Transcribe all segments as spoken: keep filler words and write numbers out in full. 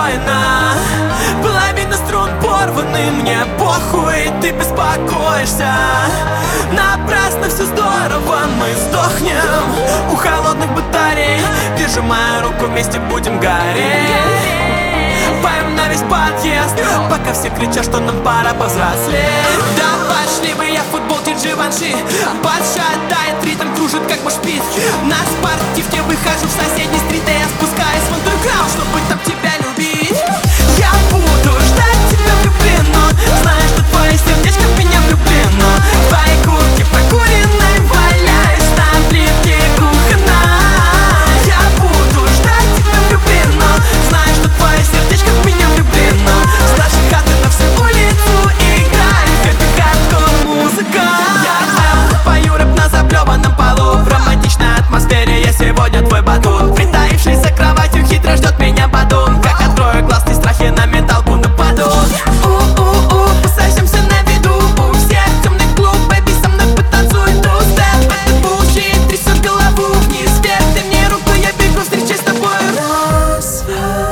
спокойно. Половина струн порваны, мне похуй, ты беспокоишься. Напрасно все здорово, мы сдохнем у холодных батарей. Держи мою руку, вместе будем гореть. Поем на весь подъезд, пока все кричат, что нам пора повзрослеть. Да пошли бы я в футболке Givenchy, подшатает ритм, кружит как башпит. На спортивке выхожу в соседний стрит, и я спускаюсь в андерграунд, чтобы там тебя любить. Я буду ждать тебя влюбленно, знаю, что твое сердечко в меня влюблено. Твои куртки прокуренной валяюсь на плитке кухонной. Я буду ждать тебя влюбленно, знаю, что твое сердечко в меня влюблено. С нашей хаты на всю улицу играет хэппи-хардкор музыка. Я пою рэп на заплеванном полу, в романтичной атмосфере я сегодня твой батут. Притаившись за кроватью хитро ждет меня подун. Как открою глаз, ты страхи на менталку нападут. У-у-у, посадимся на виду у всех. Темный клуб, бэби, со мной потанцуй ту-степ. Это bullshit, трясет голову вниз вверх. Ты мне руку, я бегу встречать с тобой рассвет.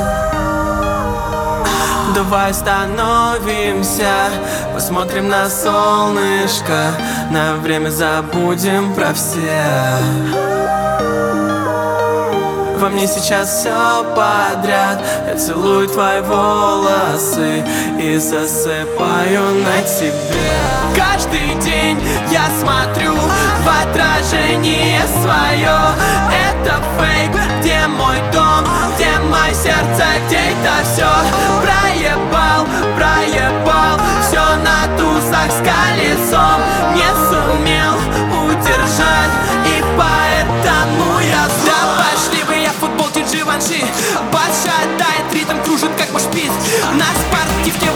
Давай остановимся, посмотрим на солнышко, на время забудем про всех. Во мне сейчас все подряд, я целую твои волосы и засыпаю на тебе. Каждый день я смотрю в отражение свое. Это фейк, где мой дом, где мое сердце, где это все. Проебал, проебал, все на тусах с колесом. Не сумел удержать, и поэтому я зол. Да пошли бы я в футболке Givenchy, подшатает ритм, кружит как башпит. На спортивке